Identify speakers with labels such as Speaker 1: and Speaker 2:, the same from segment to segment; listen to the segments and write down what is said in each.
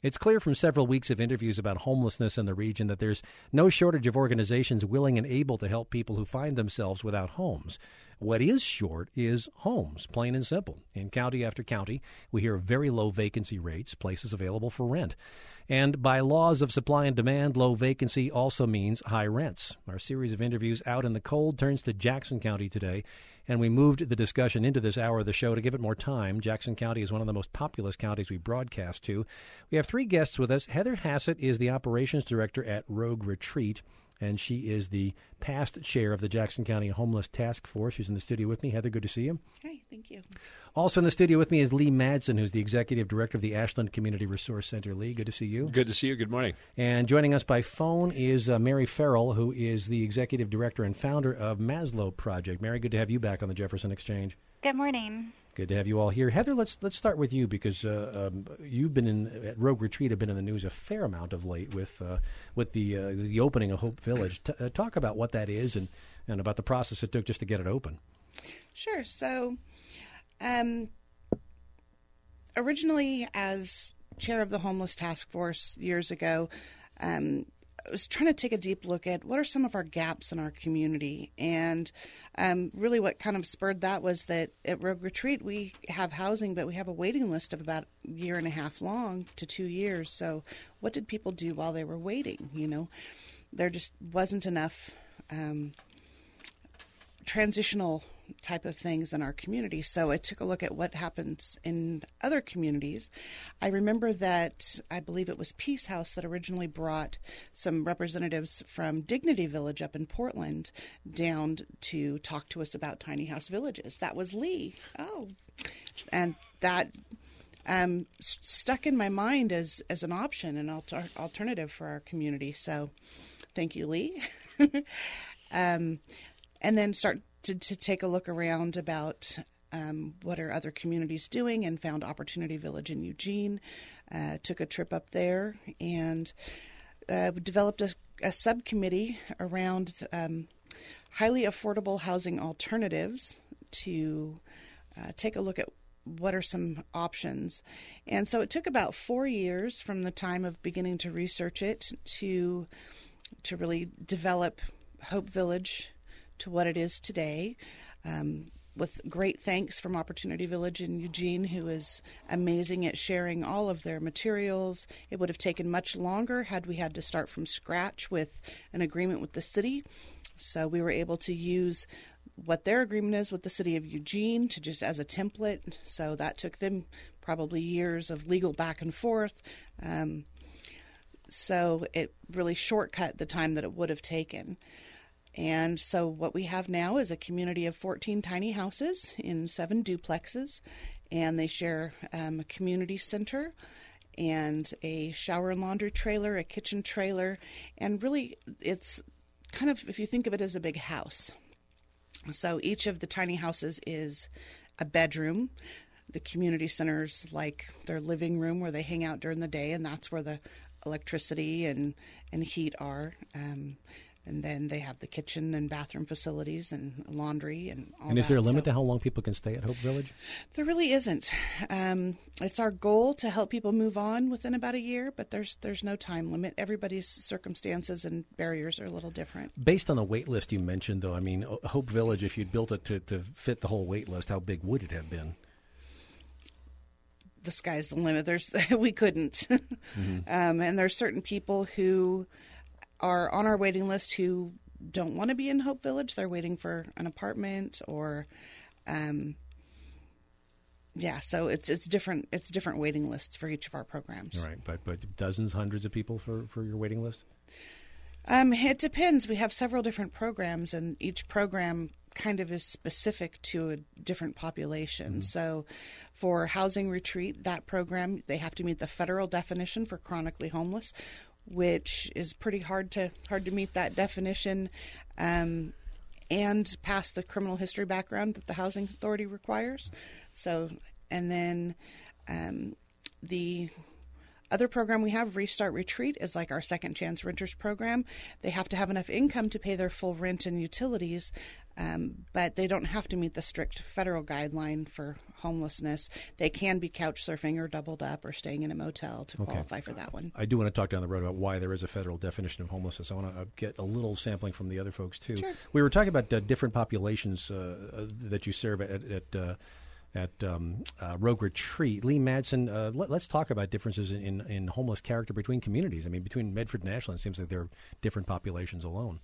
Speaker 1: It's clear from several weeks of interviews about homelessness in the region that there's no shortage of organizations willing and able to help people who find themselves without homes. What is short is homes, plain and simple. In county after county, we hear very low vacancy rates, places available for rent. And by laws of supply and demand, low vacancy also means high rents. Our series of interviews out in the cold turns to Jackson County today, and we moved the discussion into this hour of the show to give it more time. Jackson County is one of the most populous counties we broadcast to. We have three guests with us. Heather Hassett is the operations director at Rogue Retreat, and she is the past chair of the Jackson County Homeless Task Force. She's in the studio with me. Heather, good to see you.
Speaker 2: Hi, thank you.
Speaker 1: Also in the studio with me is Lee Madsen, who's the executive director of the Ashland Community Resource Center. Lee, good to see you.
Speaker 3: Good to see you. Good morning.
Speaker 1: And joining us by phone is Mary Farrell, who is the executive director and founder of Maslow Project. Mary, good to have you back on the Jefferson Exchange.
Speaker 4: Good morning.
Speaker 1: Good to have you all here. Heather, let's start with you because you've been at Rogue Retreat, have been in the news a fair amount of late with the opening of Hope Village. Talk about what that is and about the process it took just to get it open.
Speaker 2: Sure. So, originally, as chair of the Homeless Task Force years ago, I was trying to take a deep look at what are some of our gaps in our community. And really what kind of spurred that was that at Rogue Retreat, we have housing, but we have a waiting list of about a year and a half long to 2 years. So what did people do while they were waiting? You know, there just wasn't enough transitional type of things in our community. So I took a look at what happens in other communities. I remember that I believe it was Peace House that originally brought some representatives from Dignity Village up in Portland down to talk to us about tiny house villages. That was Lee. Oh, and that stuck in my mind as an option, an alternative for our community. So thank you, Lee. And then start to take a look around about what are other communities doing, and found Opportunity Village in Eugene, took a trip up there, and developed a subcommittee around highly affordable housing alternatives to take a look at what are some options. And so it took about 4 years from the time of beginning to research it to really develop Hope Village to what it is today, with great thanks from Opportunity Village in Eugene, who is amazing at sharing all of their materials. It would have taken much longer had we had to start from scratch with an agreement with the city. So we were able to use what their agreement is with the city of Eugene to just as a template. So that took them probably years of legal back and forth. So it really shortcut the time that it would have taken. And so what we have now is a community of 14 tiny houses in 7 duplexes, and they share a community center and a shower and laundry trailer, a kitchen trailer, and really it's kind of, if you think of it as a big house. So each of the tiny houses is a bedroom. The community center's like their living room where they hang out during the day, and that's where the electricity and heat are. And then they have the kitchen and bathroom facilities and laundry and all that.
Speaker 1: And is there a limit to how long people can stay at Hope Village?
Speaker 2: There really isn't. It's our goal to help people move on within about a year, but there's no time limit. Everybody's circumstances and barriers are a little different.
Speaker 1: Based on the wait list you mentioned, though, I mean, Hope Village, if you'd built it to fit the whole wait list, how big would it have been?
Speaker 2: The sky's the limit. We couldn't. Mm-hmm. And there's certain people who are on our waiting list who don't want to be in Hope Village. They're waiting for an apartment or, so it's different. It's different waiting lists for each of our programs.
Speaker 1: All right, but dozens, hundreds of people for your waiting list?
Speaker 2: It depends. We have several different programs, and each program kind of is specific to a different population. Mm-hmm. So for Housing Retreat, that program, they have to meet the federal definition for chronically homeless, which is pretty hard to meet that definition, and pass the criminal history background that the Housing Authority requires. So, and then the Other program we have, Restart Retreat, is like our Second Chance Renters program. They have to have enough income to pay their full rent and utilities, but they don't have to meet the strict federal guideline for homelessness. They can be couch surfing or doubled up or staying in a motel to qualify for that one.
Speaker 1: I do want to talk down the road about why there is a federal definition of homelessness. I want to get a little sampling from the other folks, too.
Speaker 2: Sure.
Speaker 1: We were talking about different populations that you serve at Rogue Retreat. Lee Madsen, let's talk about differences in homeless character between communities. I mean, between Medford and Ashland, it seems like they're different populations alone.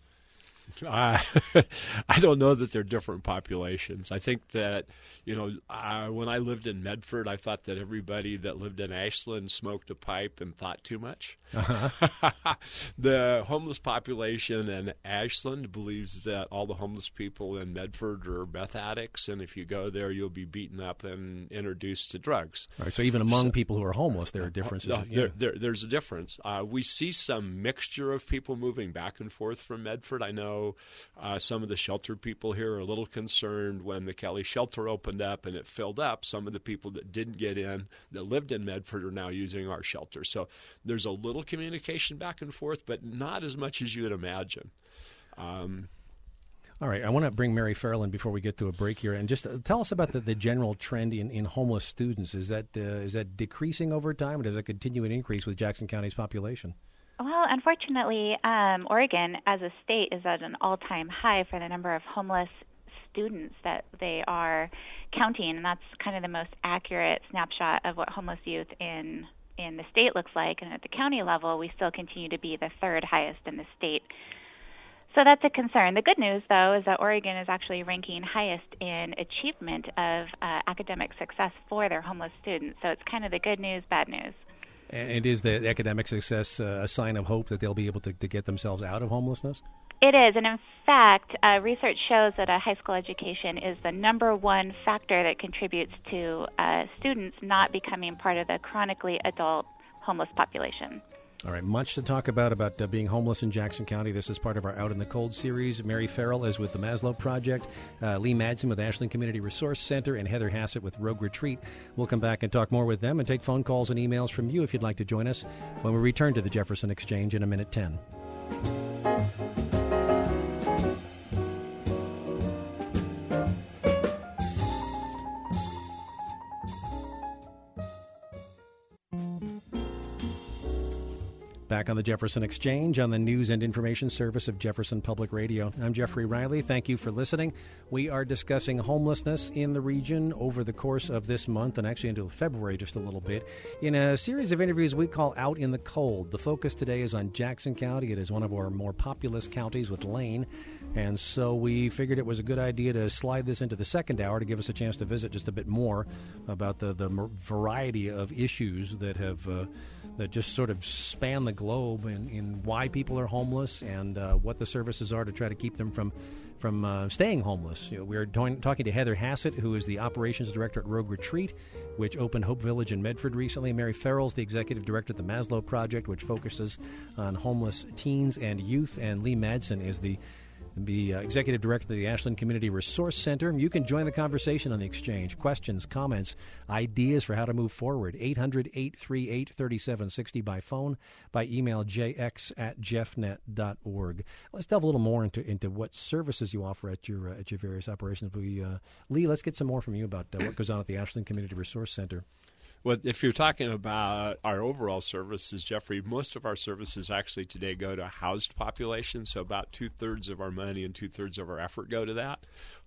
Speaker 3: I don't know that they're different populations. I think that, when I lived in Medford, I thought that everybody that lived in Ashland smoked a pipe and thought too much. Uh-huh. The homeless population in Ashland believes that all the homeless people in Medford are meth addicts, and if you go there, you'll be beaten up and introduced to drugs.
Speaker 1: All right, so even among people who are homeless, there are differences.
Speaker 3: There's a difference. We see some mixture of people moving back and forth from Medford. I know some of the shelter people here are a little concerned when the Kelly shelter opened up and it filled up. Some of the people that didn't get in, that lived in Medford, are now using our shelter. So there's a little communication back and forth, but not as much as you would imagine.
Speaker 1: All right, I want to bring Mary Farrell in before we get to a break here, and just tell us about the general trend in homeless students. Is that decreasing over time, or does it continue an increase with Jackson County's population?
Speaker 4: Well, unfortunately, Oregon as a state is at an all-time high for the number of homeless students that they are counting, and that's kind of the most accurate snapshot of what homeless youth in the state looks like. And at the county level, we still continue to be the third highest in the state. So that's a concern. The good news, though, is that Oregon is actually ranking highest in achievement of academic success for their homeless students. So it's kind of the good news, bad news.
Speaker 1: And is the academic success a sign of hope that they'll be able to get themselves out of homelessness?
Speaker 4: It is, and in fact, research shows that a high school education is the number one factor that contributes to students not becoming part of the chronically adult homeless population.
Speaker 1: All right, much to talk about being homeless in Jackson County. This is part of our Out in the Cold series. Mary Farrell is with the Maslow Project, Lee Madsen with Ashland Community Resource Center, and Heather Hassett with Rogue Retreat. We'll come back and talk more with them and take phone calls and emails from you if you'd like to join us when we return to the Jefferson Exchange in a minute 10. Back on the Jefferson Exchange on the news and information service of Jefferson Public Radio. I'm Jeffrey Riley. Thank you for listening. We are discussing homelessness in the region over the course of this month and actually into February just a little bit in a series of interviews we call Out in the Cold. The focus today is on Jackson County. It is one of our more populous counties with Lane. And so we figured it was a good idea to slide this into the second hour to give us a chance to visit just a bit more about the variety of issues that have that just sort of span the globe in why people are homeless and what the services are to try to keep them from staying homeless. We are talking to Heather Hassett, who is the operations director at Rogue Retreat, which opened Hope Village in Medford recently. Mary Farrell's the executive director at the Maslow Project, which focuses on homeless teens and youth. And Lee Madsen is the executive director of the Ashland Community Resource Center. You can join the conversation on the Exchange. Questions, comments, ideas for how to move forward. 800-838-3760 by phone, by email jx@jeffnet.org. Let's delve a little more into what services you offer at your various operations. Lee, let's get some more from you about what goes on at the Ashland Community Resource Center.
Speaker 3: Well, if you're talking about our overall services, Jeffrey, most of our services actually today go to a housed population, so about 2/3 of our money and 2/3 of our effort go to that.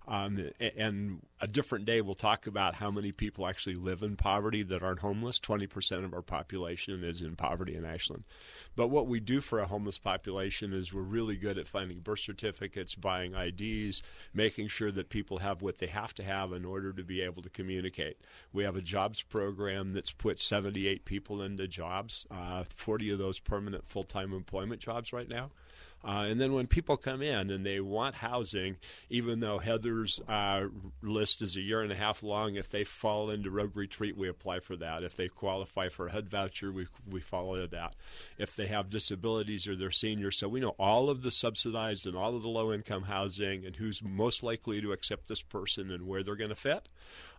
Speaker 3: And a different day we'll talk about how many people actually live in poverty that aren't homeless. 20% of our population is in poverty in Ashland. But what we do for a homeless population is we're really good at finding birth certificates, buying IDs, making sure that people have what they have to have in order to be able to communicate. We have a jobs program that's put 78 people into jobs, 40 of those permanent full-time employment jobs right now. And then when people come in and they want housing, even though Heather's list is a year and a half long, if they fall into Rogue Retreat, we apply for that. If they qualify for a HUD voucher, we follow that. If they have disabilities or they're seniors, so we know all of the subsidized and all of the low-income housing and who's most likely to accept this person and where they're going to fit.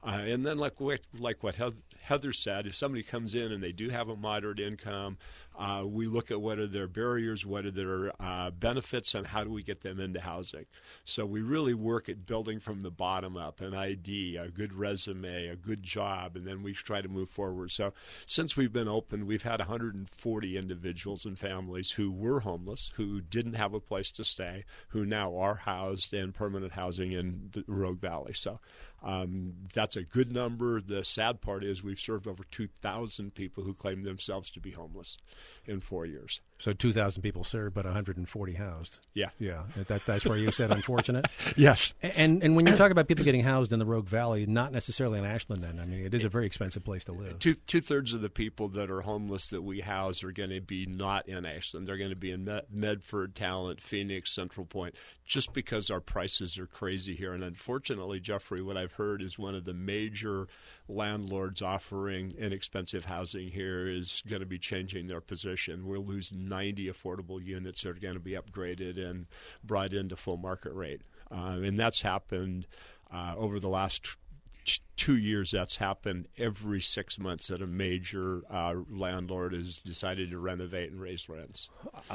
Speaker 3: And then like what Heather said, if somebody comes in and they do have a moderate income, we look at what are their barriers, what are their benefits, and how do we get them into housing. So we really work at building from the bottom up, an ID, a good resume, a good job, and then we try to move forward. So since we've been open, we've had 140 individuals and families who were homeless, who didn't have a place to stay, who now are housed in permanent housing in the Rogue Valley. So that's a good number. The sad part is we've served over 2,000 people who claim themselves to be homeless in 4 years.
Speaker 1: So 2,000 people served, but 140 housed.
Speaker 3: Yeah.
Speaker 1: Yeah. That's where you said unfortunate?
Speaker 3: Yes.
Speaker 1: And when you talk about people getting housed in the Rogue Valley, not necessarily in Ashland then. I mean, it is a very expensive place to live.
Speaker 3: Two-thirds of the people that are homeless that we house are going to be not in Ashland. They're going to be in Medford, Talent, Phoenix, Central Point, just because our prices are crazy here. And unfortunately, Jeffrey, what I've heard is one of the major landlords offering inexpensive housing here is going to be changing their position. We'll lose 90 affordable units that are going to be upgraded and brought into full market rate. And that's happened over the last 2 years. That's happened every 6 months that a major landlord has decided to renovate and raise rents.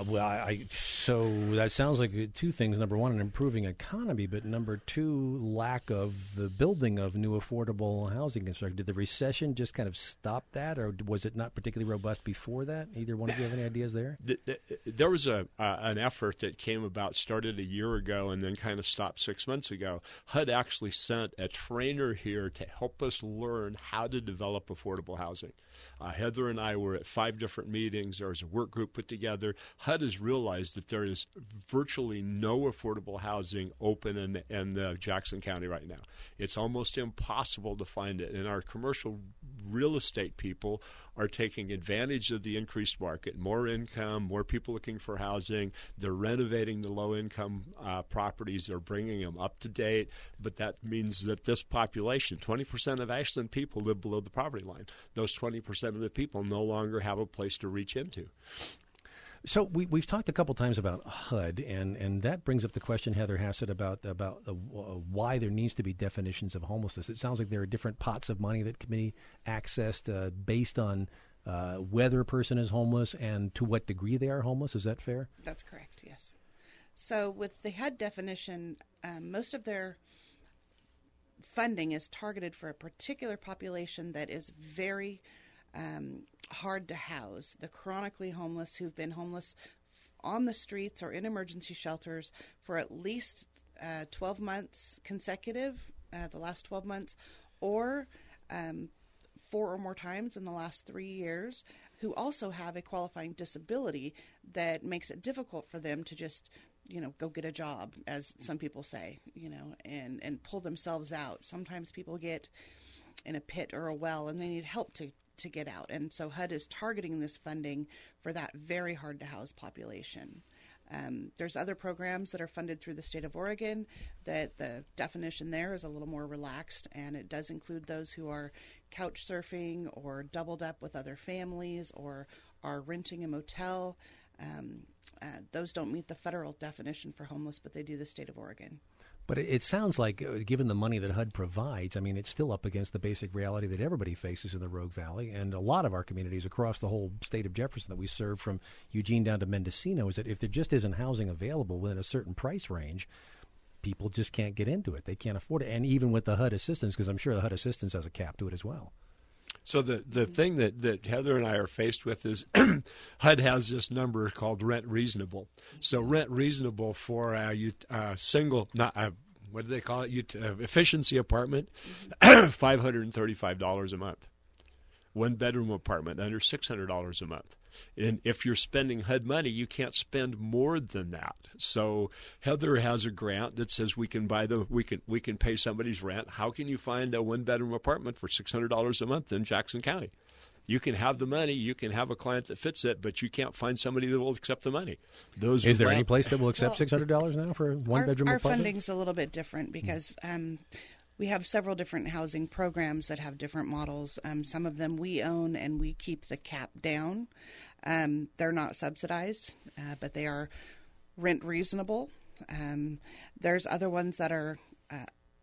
Speaker 1: So that sounds like two things. Number one, an improving economy, but number two, lack of the building of new affordable housing construction. Did the recession just kind of stop that, or was it not particularly robust before that? Either one of you have any ideas there?
Speaker 3: There was an effort that came about, started a year ago, and then kind of stopped 6 months ago. HUD actually sent a trainer here to help us learn how to develop affordable housing. Heather and I were at 5 different meetings. There was a work group put together. HUD has realized that there is virtually no affordable housing open in Jackson County right now. It's almost impossible to find it. And our commercial real estate people are taking advantage of the increased market. More income, more people looking for housing. They're renovating the low-income properties. They're bringing them up to date. But that means that this population, 20% of Ashland people live below the poverty line. Those 20% of the people no longer have a place to reach into.
Speaker 1: So we've talked a couple times about HUD, and that brings up the question Heather Hassett about why there needs to be definitions of homelessness. It sounds like there are different pots of money that can be accessed based on whether a person is homeless and to what degree they are homeless. Is that fair?
Speaker 2: That's correct, yes. So with the HUD definition, most of their funding is targeted for a particular population that is very hard to house. The chronically homeless who've been homeless on the streets or in emergency shelters for at least 12 months consecutive, the last 12 months, or 4 or more times in the last 3 years, who also have a qualifying disability that makes it difficult for them to just, go get a job, as some people say, and pull themselves out. Sometimes people get in a pit or a well and they need help to get out. And so HUD is targeting this funding for that very hard to house population. There's other programs that are funded through the state of Oregon that the definition there is a little more relaxed, and it does include those who are couch surfing or doubled up with other families or are renting a motel. Those don't meet the federal definition for homeless, but they do the state of Oregon.
Speaker 1: But it sounds like, given the money that HUD provides, I mean, it's still up against the basic reality that everybody faces in the Rogue Valley, and a lot of our communities across the whole state of Jefferson that we serve from Eugene down to Mendocino, is that if there just isn't housing available within a certain price range, people just can't get into it. They can't afford it. And even with the HUD assistance, because I'm sure the HUD assistance has a cap to it as well. So
Speaker 3: the thing that Heather and I are faced with is HUD has this number called rent reasonable. So rent reasonable for a single, what do they call it? Efficiency apartment, $535 a month. 1-bedroom apartment under $600 a month. And if you're spending HUD money, you can't spend more than that. So Heather has a grant that says we can pay somebody's rent. How can you find a 1-bedroom apartment for $600 a month in Jackson County? You can have the money, you can have a client that fits it, but you can't find somebody that will accept the money.
Speaker 1: Is there any place that will accept $600 now for a 1-bedroom apartment?
Speaker 2: Our funding's a little bit different because we have several different housing programs that have different models. Some of them we own and we keep the cap down. They're not subsidized, but they are rent reasonable. There's other ones that are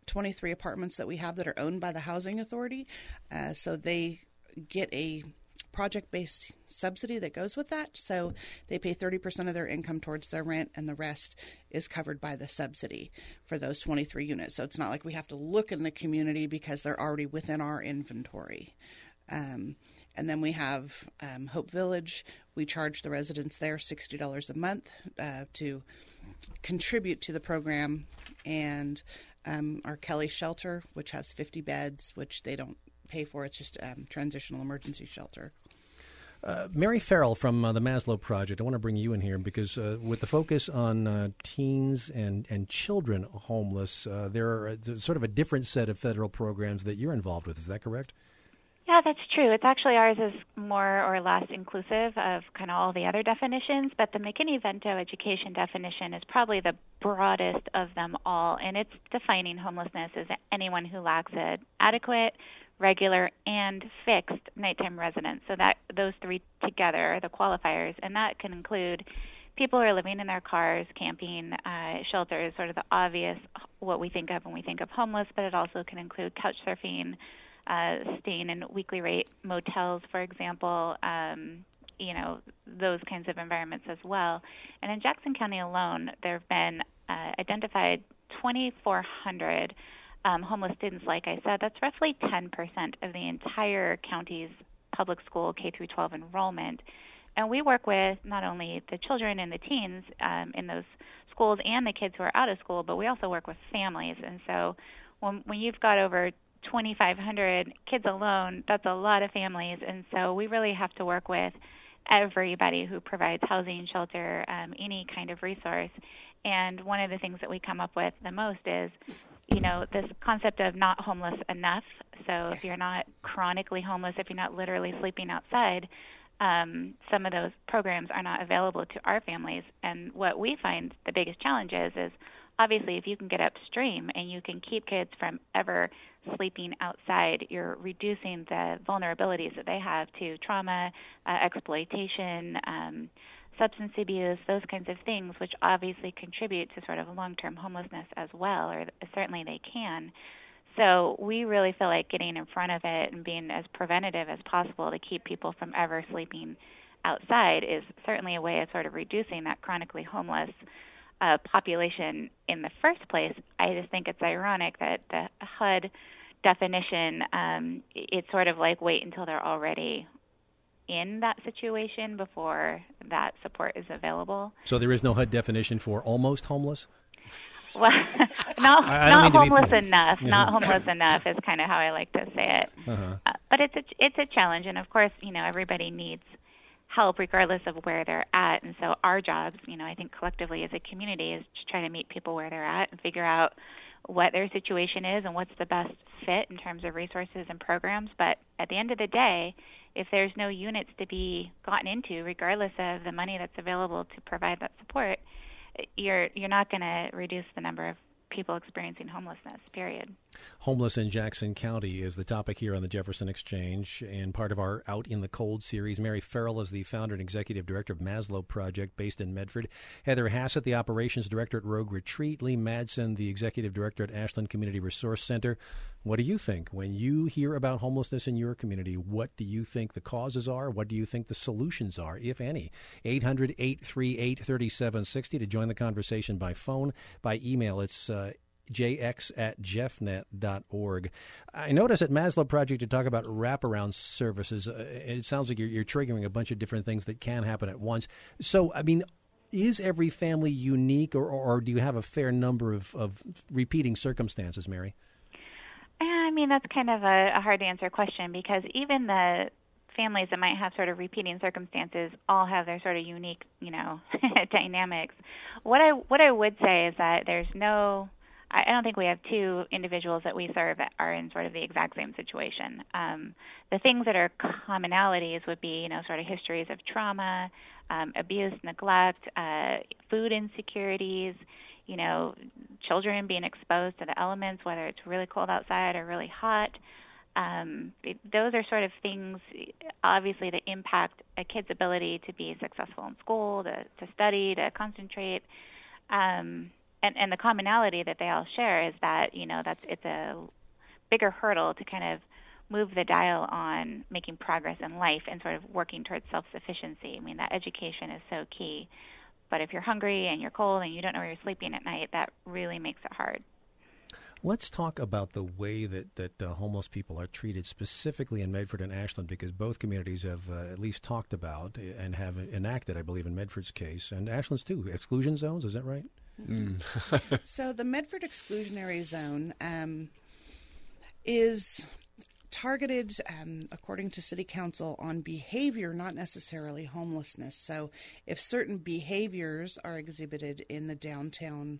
Speaker 2: 23 apartments that we have that are owned by the Housing Authority. So they get a project-based subsidy that goes with that. So they pay 30% of their income towards their rent, and the rest is covered by the subsidy for those 23 units. So it's not like we have to look in the community because they're already within our inventory. And then we have Hope Village. We charge the residents there $60 a month to contribute to the program. And our Kelly Shelter, which has 50 beds, which they don't pay for. It's just transitional emergency shelter.
Speaker 1: Mary Farrell from the Maslow Project, I want to bring you in here because with the focus on teens and children homeless, there are sort of a different set of federal programs that you're involved with. Is that correct?
Speaker 4: Yeah, that's true. It's actually ours is more or less inclusive of kind of all the other definitions, but the McKinney-Vento education definition is probably the broadest of them all, and it's defining homelessness as anyone who lacks an adequate, regular, and fixed nighttime residence. So that those three together are the qualifiers, and that can include people who are living in their cars, camping, shelter is sort of the obvious what we think of when we think of homeless, but it also can include couch surfing, staying in weekly rate motels, for example, those kinds of environments as well. And in Jackson County alone, there have been identified 2,400 homeless students. Like I said, that's roughly 10% of the entire county's public school K-12 enrollment. And we work with not only the children and the teens in those schools and the kids who are out of school, but we also work with families. And so when you've got over 2,500 kids alone, that's a lot of families. And so we really have to work with everybody who provides housing, shelter, any kind of resource. And one of the things that we come up with the most is, this concept of not homeless enough. So if you're not chronically homeless, if you're not literally sleeping outside, some of those programs are not available to our families. And what we find the biggest challenge is obviously if you can get upstream and you can keep kids from ever sleeping outside, you're reducing the vulnerabilities that they have to trauma, exploitation, substance abuse, those kinds of things, which obviously contribute to sort of long-term homelessness as well, or certainly they can. So we really feel like getting in front of it and being as preventative as possible to keep people from ever sleeping outside is certainly a way of sort of reducing that chronically homeless population in the first place. I just think it's ironic that the HUD definition, it's sort of like wait until they're already in that situation before that support is available.
Speaker 1: So there is no HUD definition for almost homeless?
Speaker 4: Well, not homeless enough. Yeah. Not homeless enough is kind of how I like to say it. Uh-huh. But it's a challenge, and of course, everybody needs help regardless of where they're at. And so our jobs, I think collectively as a community, is to try to meet people where they're at and figure out what their situation is and what's the best fit in terms of resources and programs. But at the end of the day, if there's no units to be gotten into, regardless of the money that's available to provide that support, you're not going to reduce the number of people experiencing homelessness, period.
Speaker 1: Homeless in Jackson County is the topic here on the Jefferson Exchange and part of our Out in the Cold series. Mary Farrell is the founder and executive director of Maslow Project based in Medford. Heather Hassett, the operations director at Rogue Retreat. Lee Madsen, the executive director at Ashland Community Resource Center. What do you think? When you hear about homelessness in your community, what do you think the causes are? What do you think the solutions are, if any? 800-838-3760 to join the conversation by phone. By email, it's jx@jeffnet.org. I notice at Maslow Project you talk about wraparound services. It sounds like you're triggering a bunch of different things that can happen at once. So, is every family unique, or do you have a fair number of repeating circumstances, Mary?
Speaker 4: That's kind of a hard-to-answer question because even the families that might have sort of repeating circumstances all have their sort of unique, dynamics. What I would say is that there's no – I don't think we have two individuals that we serve that are in sort of the exact same situation. The things that are commonalities would be, sort of histories of trauma, abuse, neglect, food insecurities, children being exposed to the elements, whether it's really cold outside or really hot. Those are sort of things, obviously, that impact a kid's ability to be successful in school, to study, to concentrate. And and the commonality that they all share is that, it's a bigger hurdle to kind of move the dial on making progress in life and sort of working towards self-sufficiency. I mean, that education is so key. But if you're hungry and you're cold and you don't know where you're sleeping at night, that really makes it hard.
Speaker 1: Let's talk about the way that homeless people are treated specifically in Medford and Ashland, because both communities have at least talked about and have enacted, I believe, in Medford's case, and Ashland's too, exclusion zones. Is that right?
Speaker 2: So the Medford exclusionary zone is targeted, according to City Council, on behavior, not necessarily homelessness. So if certain behaviors are exhibited in the downtown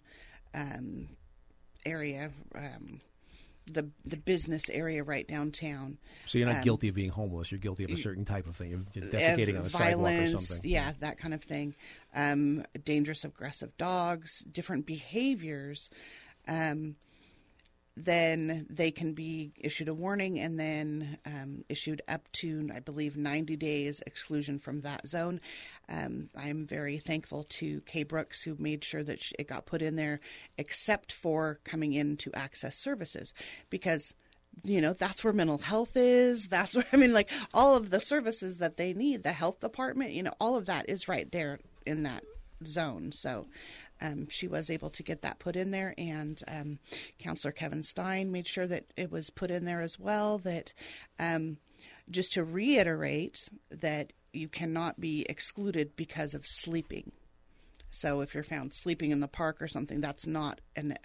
Speaker 2: area, the business area right downtown.
Speaker 1: So you're not guilty of being homeless. You're guilty of a certain type of thing, defecating on a sidewalk or something.
Speaker 2: Yeah, that kind of thing. Dangerous, aggressive dogs, different behaviors. Then they can be issued a warning and then issued up to, I believe, 90 days exclusion from that zone. I'm very thankful to Kay Brooks, who made sure that it got put in there, except for coming in to access services, because that's where mental health is. That's where, all of the services that they need, the health department, all of that is right there in that zone. So she was able to get that put in there, and Councillor Kevin Stein made sure that it was put in there as well, that just to reiterate that you cannot be excluded because of sleeping. So if you're found sleeping in the park or something, that's not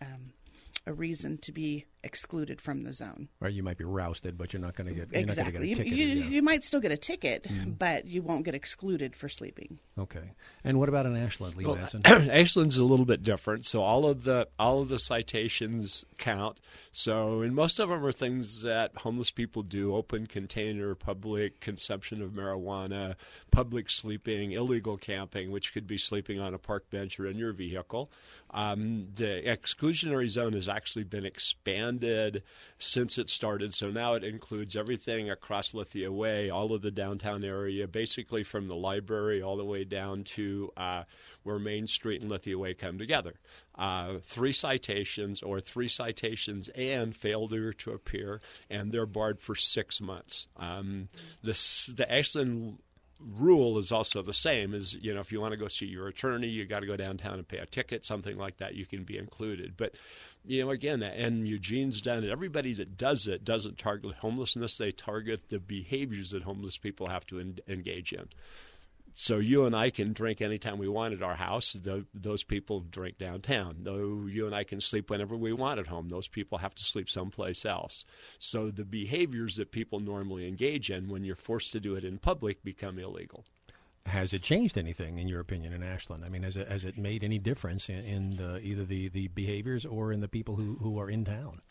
Speaker 2: a reason to be excluded from the zone.
Speaker 1: Right, you might be rousted, but you're not going to get
Speaker 2: exactly.
Speaker 1: You're not going to get a ticket.
Speaker 2: You might still get a ticket, but you won't get excluded for sleeping.
Speaker 1: Okay. And what about in Ashland, Lee Madsen?
Speaker 3: Ashland's a little bit different. So all of the citations count. So, and most of them are things that homeless people do: open container, public consumption of marijuana, public sleeping, illegal camping, which could be sleeping on a park bench or in your vehicle. The exclusionary zone has actually been expanded since it started. So now it includes everything across Lithia Way, all of the downtown area, basically from the library all the way down to where Main Street and Lithia Way come together. 3 citations and failure to appear, and they're barred for 6 months. The Ashland rule is also the same as, if you want to go see your attorney, you got to go downtown and pay a ticket, something like that, you can be included. But, again, and Eugene's done it. Everybody that does it doesn't target homelessness. They target the behaviors that homeless people have to engage in. So you and I can drink anytime we want at our house. Those people drink downtown. Though you and I can sleep whenever we want at home. Those people have to sleep someplace else. So the behaviors that people normally engage in, when you're forced to do it in public, become illegal.
Speaker 1: Has it changed anything, in your opinion, in Ashland? I mean, has it made any difference in either the behaviors or in the people who are in town?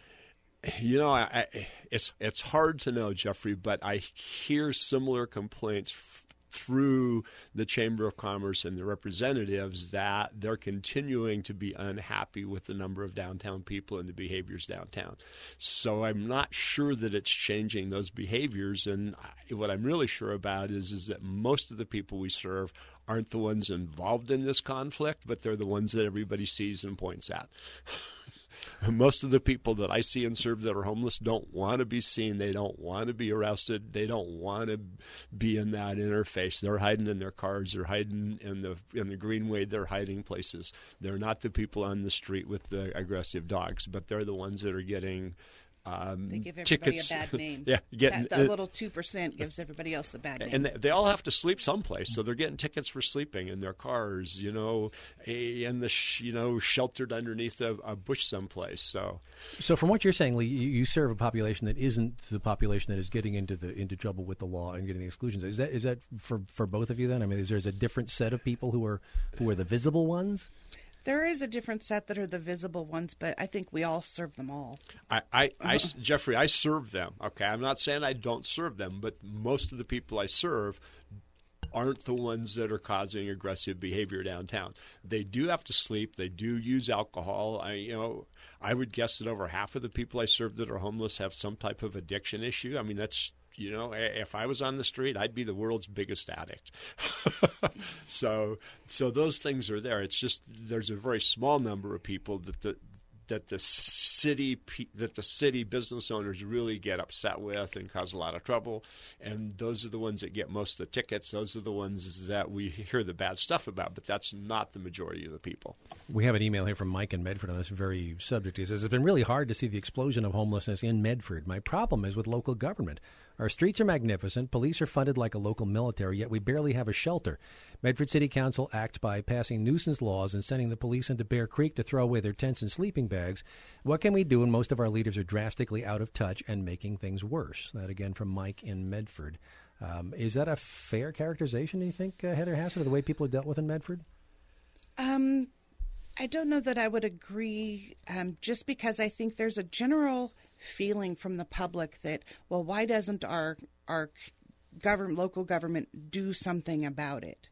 Speaker 3: It's hard to know, Jeffrey, but I hear similar complaints through the Chamber of Commerce and the representatives that they're continuing to be unhappy with the number of downtown people and the behaviors downtown. So I'm not sure that it's changing those behaviors. And what I'm really sure about is that most of the people we serve aren't the ones involved in this conflict, but they're the ones that everybody sees and points at. Most of the people that I see and serve that are homeless don't want to be seen. They don't want to be arrested. They don't want to be in that interface. They're hiding in their cars. They're hiding in the greenway. They're hiding places. They're not the people on the street with the aggressive dogs, but they're the ones that are getting
Speaker 2: they give everybody
Speaker 3: tickets.
Speaker 2: a bad name.
Speaker 3: Yeah,
Speaker 2: that little 2% gives everybody else the bad name.
Speaker 3: And they all have to sleep someplace, so they're getting tickets for sleeping in their cars, and sheltered underneath a bush someplace.
Speaker 1: So from what you're saying, Lee, you serve a population that isn't the population that is getting into trouble with the law and getting the exclusions. Is that for both of you then? I mean, there's a different set of people who are the visible ones?
Speaker 2: There is a different set that are the visible ones, but I think we all serve them all.
Speaker 3: Jeffrey, I serve them. Okay, I'm not saying I don't serve them, but most of the people I serve aren't the ones that are causing aggressive behavior downtown. They do have to sleep. They do use alcohol. I would guess that over half of the people I serve that are homeless have some type of addiction issue. I mean, that's You know, if I was on the street, I'd be the world's biggest addict. So those things are there. It's just there's a very small number of people that the city business owners really get upset with and cause a lot of trouble, and those are the ones that get most of the tickets. Those are the ones that we hear the bad stuff about, but that's not the majority of the people. We
Speaker 1: have an email here from Mike in Medford on this very subject. He says, it's been really hard to see the explosion of homelessness in Medford. My problem is with local government. Our streets are magnificent. Police are funded like a local military, yet we barely have a shelter. Medford City Council acts by passing nuisance laws and sending the police into Bear Creek to throw away their tents and sleeping bags. What can we do when most of our leaders are drastically out of touch and making things worse? That again from Mike in Medford. Is that a fair characterization, do you think, Heather Hassett, of the way people are dealt with in Medford?
Speaker 2: I don't know that I would agree, just because I think there's a general feeling from the public that, well, why doesn't our local government do something about it?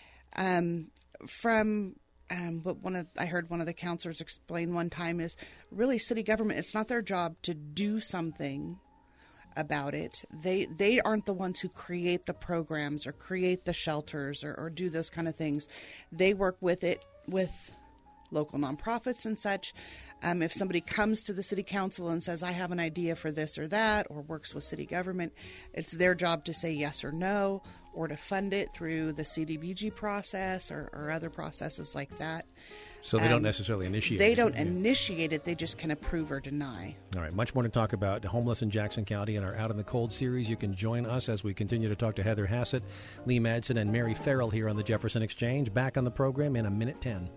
Speaker 2: I heard one of the counselors explain one time is really city government, it's not their job to do something about it. They aren't the ones who create the programs or create the shelters or do those kind of things. They work with local nonprofits and such. If somebody comes to the city council and says, I have an idea for this or that, or works with city government, it's their job to say yes or no, or to fund it through the CDBG process or other processes like that.
Speaker 1: So they don't necessarily initiate it.
Speaker 2: They don't initiate it. They just can approve or deny.
Speaker 1: All right. Much more to talk about homeless in Jackson County in our Out in the Cold series. You can join us as we continue to talk to Heather Hassett, Lee Madsen, and Mary Farrell here on the Jefferson Exchange. Back on the program in a minute 10.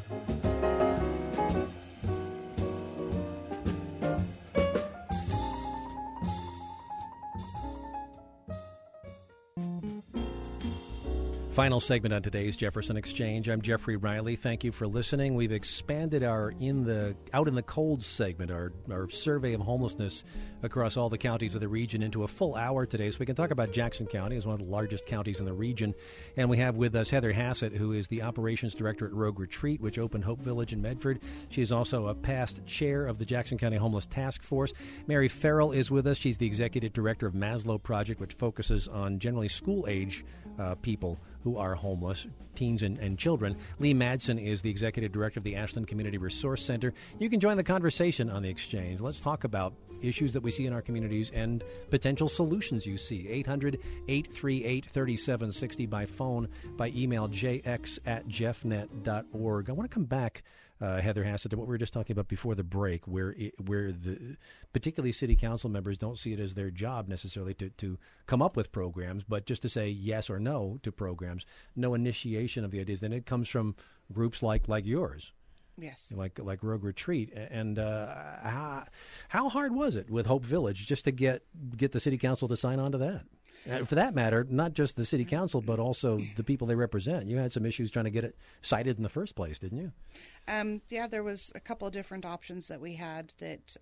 Speaker 1: Final segment on today's Jefferson Exchange. I'm Jeffrey Riley. Thank you for listening. We've expanded our Out in the Cold segment, our survey of homelessness across all the counties of the region, into a full hour today, so we can talk about Jackson County as one of the largest counties in the region. And we have with us Heather Hassett, who is the operations director at Rogue Retreat, which opened Hope Village in Medford. She is also a past chair of the Jackson County Homeless Task Force. Mary Farrell is with us. She's the executive director of Maslow Project, which focuses on generally school-age people who are homeless, teens and children. Lee Madsen is the executive director of the Ashland Community Resource Center. You can join the conversation on the Exchange. Let's talk about issues that we see in our communities and potential solutions you see. 800-838-3760 by phone, by email, jx@jeffnet.org. I want to come back, Heather Hassett, to what we were just talking about before the break, where the particularly city council members don't see it as their job necessarily to come up with programs, but just to say yes or no to programs, no initiation of the ideas. Then it comes from groups like yours.
Speaker 2: Yes.
Speaker 1: Like Rogue Retreat. And how hard was it with Hope Village just to get the city council to sign on to that? For that matter, not just the city council, but also the people they represent. You had some issues trying to get it cited in the first place, didn't you?
Speaker 2: Yeah, there was a couple of different options that we had that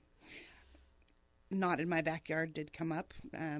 Speaker 2: not in my backyard did come up.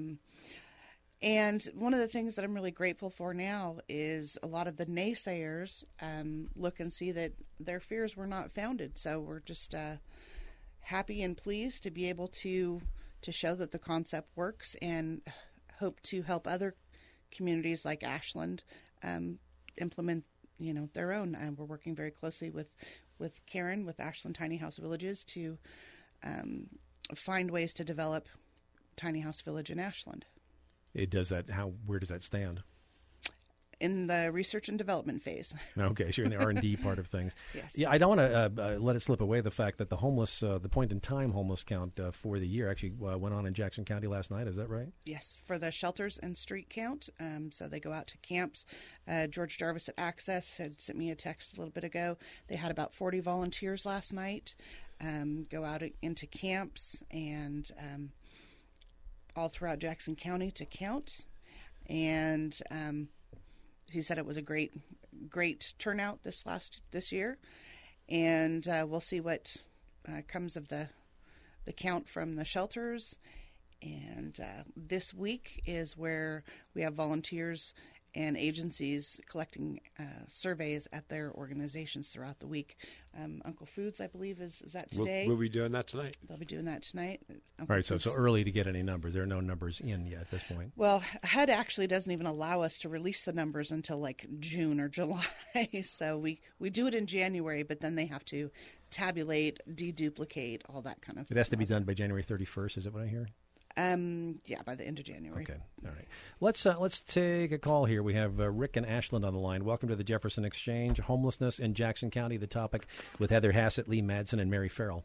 Speaker 2: And one of the things that I'm really grateful for now is a lot of the naysayers look and see that their fears were not founded. So we're just happy and pleased to be able to show that the concept works, and hope to help other communities like Ashland implement, their own. We're working very closely with Karen, with Ashland Tiny House Villages, to find ways to develop Tiny House Village in Ashland.
Speaker 1: It does that. Where does that stand?
Speaker 2: In the research and development phase.
Speaker 1: Okay, so you're in the R&D part of things.
Speaker 2: Yes.
Speaker 1: Yeah, I don't want to let it slip away the fact that the homeless, the point-in-time homeless count for the year actually went on in Jackson County last night. Is that right?
Speaker 2: Yes, for the shelters and street count. So they go out to camps. George Jarvis at Access had sent me a text a little bit ago. They had about 40 volunteers last night go out into camps and all throughout Jackson County to count. And he said it was a great turnout this year, and we'll see what comes of the count from the shelters. And this week is where we have volunteers and agencies collecting surveys at their organizations throughout the week. Uncle Foods, I believe, is that today?
Speaker 3: We'll be doing that tonight.
Speaker 2: They'll be doing that tonight.
Speaker 1: All right, so early to get any numbers. There are no numbers in yet at this point.
Speaker 2: Well, HUD actually doesn't even allow us to release the numbers until like June or July. So we do it in January, but then they have to tabulate, deduplicate, all that kind of.
Speaker 1: It has to be done by January 31st. Is that what I hear?
Speaker 2: Yeah, by the end of January.
Speaker 1: Okay, all right. Let's take a call here. We have Rick and Ashland on the line. Welcome to the Jefferson Exchange. Homelessness in Jackson County, the topic, with Heather Hassett, Lee Madsen, and Mary Farrell.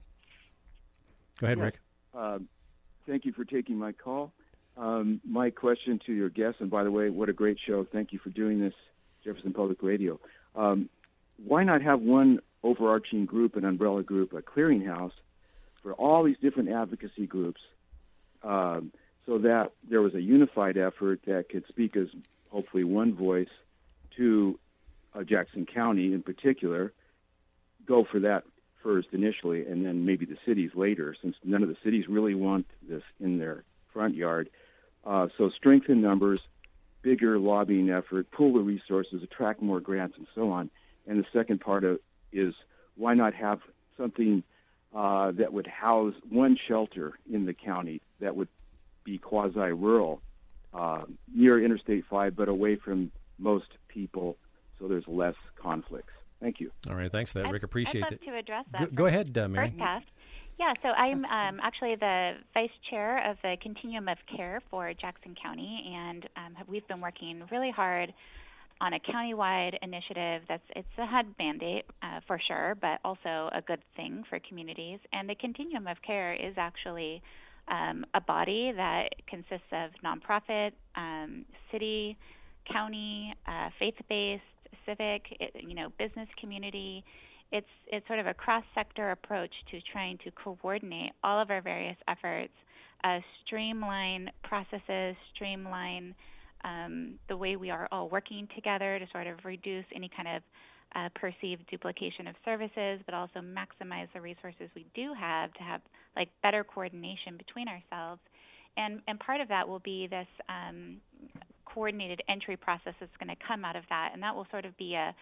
Speaker 1: Go ahead, Rick.
Speaker 5: Thank you for taking my call. My question to your guests, and by the way, what a great show. Thank you for doing this, Jefferson Public Radio. Why not have one overarching group, an umbrella group, a clearinghouse for all these different advocacy groups, so that there was a unified effort that could speak as hopefully one voice to Jackson County in particular, go for that first initially, and then maybe the cities later, since none of the cities really want this in their front yard. So strengthen numbers, bigger lobbying effort, pool the resources, attract more grants, and so on. And the second part is why not have something that would house one shelter in the county that would be quasi-rural, near Interstate 5, but away from most people, so there's less conflicts. Thank you.
Speaker 1: All right, thanks for that, Rick. Appreciate it.
Speaker 4: I'd love to address that.
Speaker 1: Go ahead, Mary.
Speaker 4: First cast. Yeah, so I'm actually the vice chair of the Continuum of Care for Jackson County, and we've been working really hard on a countywide initiative it's a HUD mandate for sure, but also a good thing for communities. And the Continuum of Care is actually a body that consists of nonprofit, city, county, faith-based, civic, business community. It's sort of a cross-sector approach to trying to coordinate all of our various efforts, streamline processes, streamline the way we are all working together to sort of reduce any kind of perceived duplication of services, but also maximize the resources we do have to have like better coordination between ourselves. And part of that will be this coordinated entry process that's going to come out of that, and that will sort of be a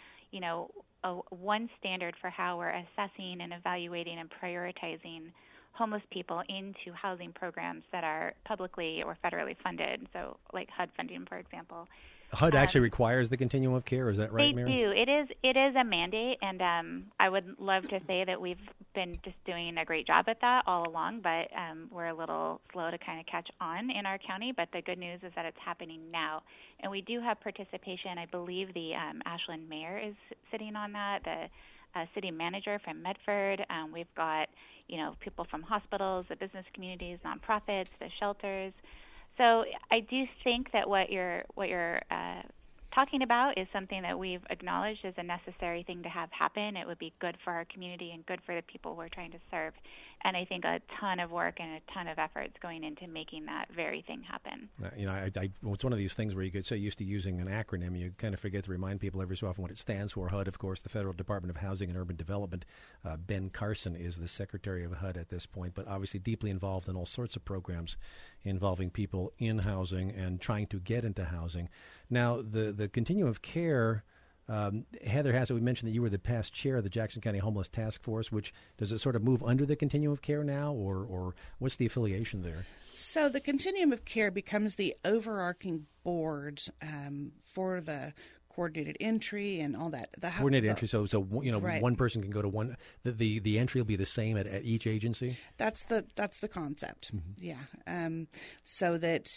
Speaker 4: one standard for how we're assessing and evaluating and prioritizing homeless people into housing programs that are publicly or federally funded, so like HUD funding, for example.
Speaker 1: HUD actually requires the continuum of care, is that right, Mary?
Speaker 4: They do. It is a mandate, and I would love to say that we've been just doing a great job at that all along, but we're a little slow to kind of catch on in our county, but the good news is that it's happening now. And we do have participation. I believe the Ashland mayor is sitting on that, the city manager from Medford. We've got people from hospitals, the business communities, nonprofits, the shelters. So I do think that what you're talking about is something that we've acknowledged as a necessary thing to have happen. It would be good for our community and good for the people we're trying to serve. And I think a ton of work and a ton of efforts going into making that very thing happen.
Speaker 1: It's one of these things where you get so used to using an acronym, you kind of forget to remind people every so often what it stands for. HUD, of course, the Federal Department of Housing and Urban Development. Ben Carson is the secretary of HUD at this point, but obviously deeply involved in all sorts of programs involving people in housing and trying to get into housing. Now, the continuum of care, Heather Hassett, we mentioned that you were the past chair of the Jackson County Homeless Task Force, which does it sort of move under the continuum of care now, or what's the affiliation there?
Speaker 2: So the continuum of care becomes the overarching board for the coordinated entry and all that.
Speaker 1: Coordinated entry, so
Speaker 2: right.
Speaker 1: One person can go to one. The entry will be the same at each agency.
Speaker 2: That's the concept. Mm-hmm. Yeah, so that.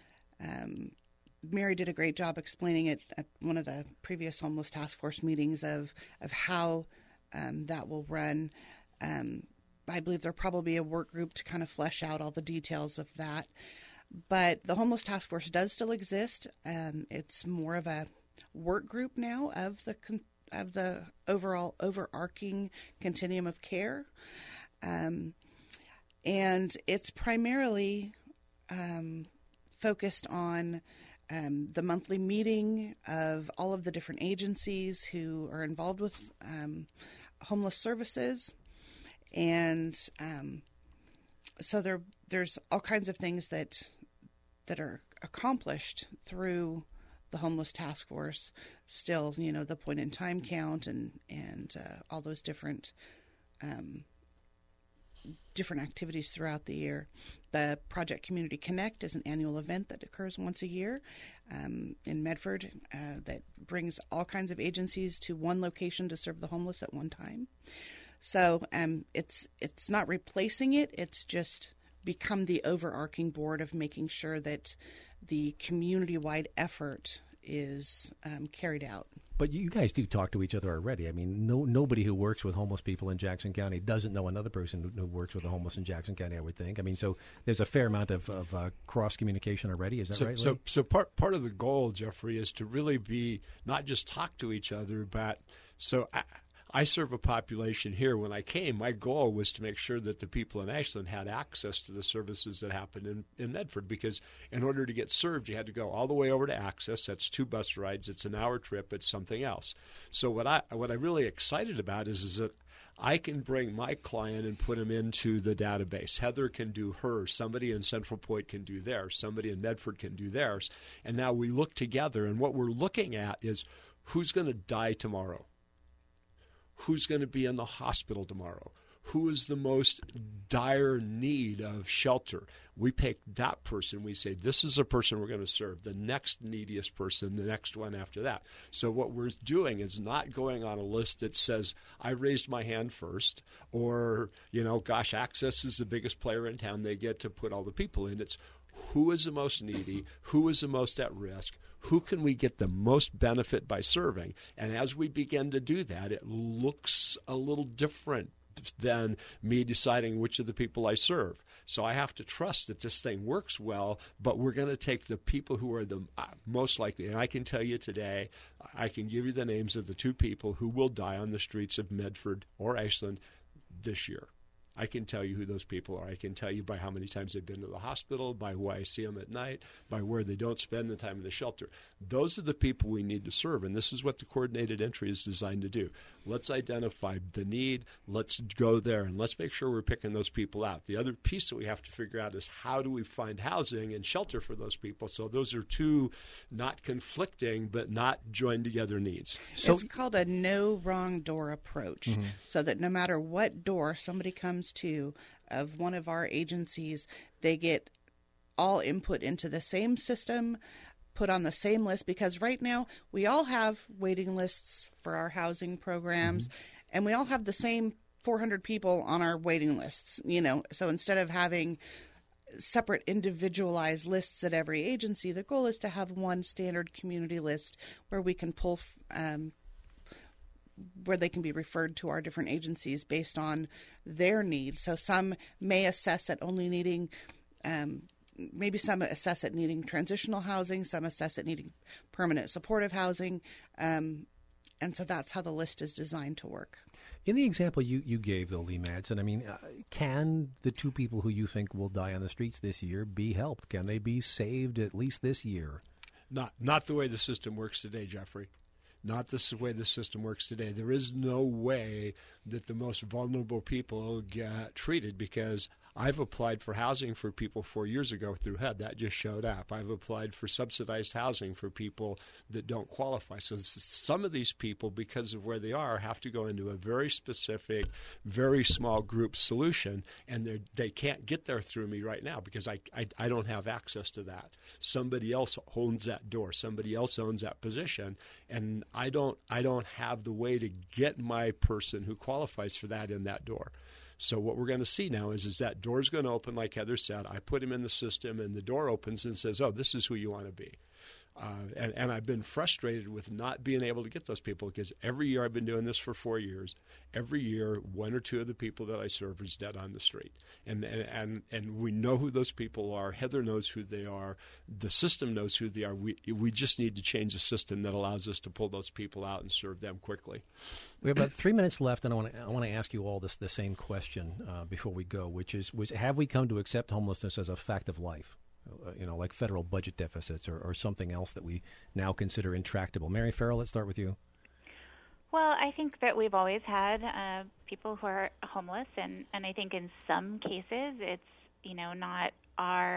Speaker 2: Mary did a great job explaining it at one of the previous homeless task force meetings of how that will run. I believe there'll probably be a work group to kind of flesh out all the details of that. But the homeless task force does still exist. It's more of a work group now of the overall overarching continuum of care, and it's primarily focused on the monthly meeting of all of the different agencies who are involved with homeless services. And so there's all kinds of things that are accomplished through the homeless task force, still, the point in time count and all those different activities throughout the year. The Project Community Connect is an annual event that occurs once a year in Medford that brings all kinds of agencies to one location to serve the homeless at one time. So it's not replacing it. It's just become the overarching board of making sure that the community-wide effort is carried out.
Speaker 1: But you guys do talk to each other already. I mean, nobody who works with homeless people in Jackson County doesn't know another person who works with the homeless in Jackson County, I would think. I mean, so there's a fair amount of cross-communication already. Is that right, Lee?
Speaker 3: So part of the goal, Jeffrey, is to really be not just talk to each other, but I serve a population here. When I came, my goal was to make sure that the people in Ashland had access to the services that happen in Medford, because in order to get served, you had to go all the way over to Access. That's 2 bus rides. It's an hour trip. It's something else. So what I'm really excited about is that I can bring my client and put him into the database. Heather can do hers. Somebody in Central Point can do theirs. Somebody in Medford can do theirs. And now we look together, and what we're looking at is who's going to die tomorrow. Who's going to be in the hospital tomorrow? Who is the most dire need of shelter? We pick that person. We say, this is a person we're going to serve. The next neediest person, the next one after that. So what we're doing is not going on a list that says, I raised my hand first, or, gosh, Access is the biggest player in town. They get to put all the people in. It's who is the most needy, who is the most at risk, who can we get the most benefit by serving? And as we begin to do that, it looks a little different than me deciding which of the people I serve. So I have to trust that this thing works well, but we're going to take the people who are the most likely. And I can tell you today, I can give you the names of the 2 people who will die on the streets of Medford or Ashland this year. I can tell you who those people are. I can tell you by how many times they've been to the hospital, by who I see them at night, by where they don't spend the time in the shelter. Those are the people we need to serve, and this is what the coordinated entry is designed to do. Let's identify the need. Let's go there, and let's make sure we're picking those people out. The other piece that we have to figure out is how do we find housing and shelter for those people? So those are 2 not conflicting but not joined together needs.
Speaker 2: So it's called a no wrong door approach, so that no matter what door somebody comes to of one of our agencies, they get all input into the same system, put on the same list, because right now we all have waiting lists for our housing programs, and we all have the same 400 people on our waiting lists, so instead of having separate individualized lists at every agency, the goal is to have one standard community list where we can pull where they can be referred to our different agencies based on their needs. So some may assess at only needing, maybe some assess at needing transitional housing, some assess at needing permanent supportive housing. And so that's how the list is designed to work.
Speaker 1: In the example you gave, though, Lee Madsen, I mean, can the 2 people who you think will die on the streets this year be helped? Can they be saved at least this year?
Speaker 3: Not the way the system works today, Jeffrey. Not the way the system works today. There is no way that the most vulnerable people get treated, because I've applied for housing for people 4 years ago through HUD. That just showed up. I've applied for subsidized housing for people that don't qualify. So some of these people, because of where they are, have to go into a very specific, very small group solution, and they can't get there through me right now because I don't have access to that. Somebody else owns that door. Somebody else owns that position, and I don't have the way to get my person who qualifies for that in that door. So what we're going to see now is that door's going to open, like Heather said. I put him in the system, and the door opens and says, oh, this is who you want to be. And I've been frustrated with not being able to get those people, because every year, I've been doing this for 4 years, every year 1 or 2 of the people that I serve is dead on the street. And we know who those people are. Heather knows who they are. The system knows who they are. We just need to change the system that allows us to pull those people out and serve them quickly.
Speaker 1: We have about 3 minutes left, and I want to ask you all the same question before we go, which is have we come to accept homelessness as a fact of life? Like federal budget deficits or something else that we now consider intractable. Mary Farrell, let's start with you.
Speaker 4: Well, I think that we've always had people who are homeless, and I think in some cases it's, not our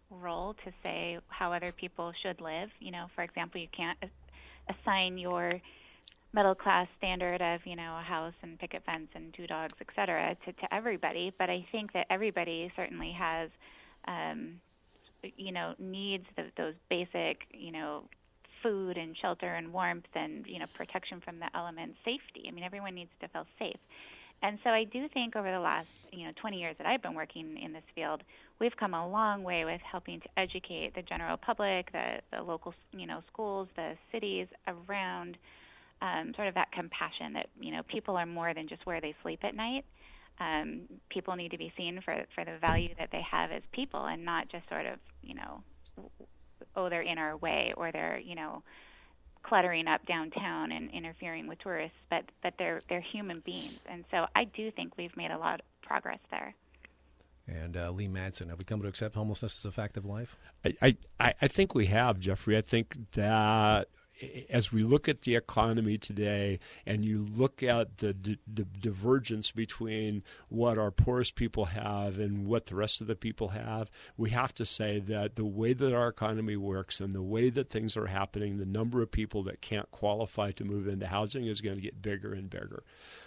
Speaker 4: role to say how other people should live. You know, for example, you can't assign your middle class standard of, you know, a house and picket fence and 2 dogs, et cetera, to everybody. But I think that everybody certainly has, you know, needs those basic, you know, food and shelter and warmth and, you know, protection from the elements, safety. I mean, everyone needs to feel safe. And so I do think over the last, you know, 20 years that I've been working in this field, we've come a long way with helping to educate the general public, the local, you know, schools, the cities around sort of that compassion that, you know, people are more than just where they sleep at night. People need to be seen for the value that they have as people and not just sort of, you know, oh, they're in our way or they're, you know, cluttering up downtown and interfering with tourists, but they're human beings. And so I do think we've made a lot of progress there.
Speaker 1: And Lee Madsen, have we come to accept homelessness as a fact of life?
Speaker 3: I think we have, Jeffrey. I think that as we look at the economy today and you look at the divergence between what our poorest people have and what the rest of the people have, we have to say that the way that our economy works and the way that things are happening, the number of people that can't qualify to move into housing is going to get bigger and bigger.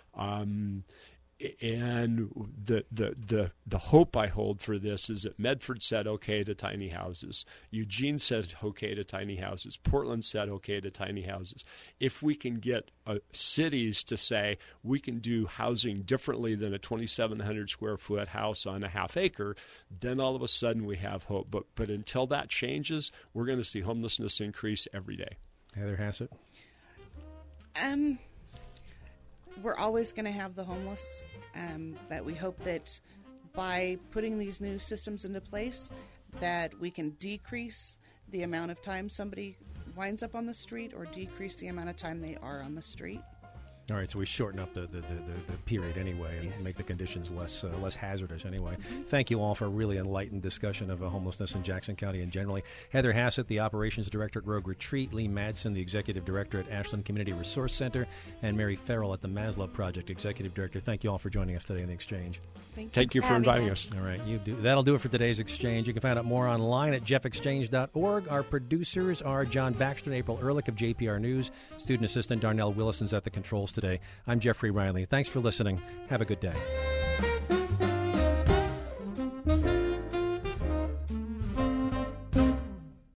Speaker 3: And the hope I hold for this is that Medford said okay to tiny houses. Eugene said okay to tiny houses. Portland said okay to tiny houses. If we can get cities to say we can do housing differently than a 2,700 square foot house on a half acre, then all of a sudden we have hope. But until that changes, we're going to see homelessness increase every day.
Speaker 1: Heather Hassett?
Speaker 2: We're always going to have the homeless, but we hope that by putting these new systems into place that we can decrease the amount of time somebody winds up on the street or decrease the amount of time they are on the street.
Speaker 1: All right, so we shorten up the period anyway and
Speaker 2: Yes.
Speaker 1: make the conditions less hazardous anyway. Mm-hmm. Thank you all for a really enlightened discussion of homelessness in Jackson County and generally. Heather Hassett, the Operations Director at Rogue Retreat, Lee Madsen, the Executive Director at Ashland Community Resource Center, and Mary Farrell at the Maslow Project, Executive Director. Thank you all for joining us today in the Exchange.
Speaker 3: Thank you for inviting us.
Speaker 1: All right, that'll do it for today's Exchange. You can find out more online at jeffexchange.org. Our producers are John Baxter and April Ehrlich of JPR News. Student Assistant Darnell Willison's at the controls today. I'm Jeffrey Riley. Thanks for listening. Have a good day.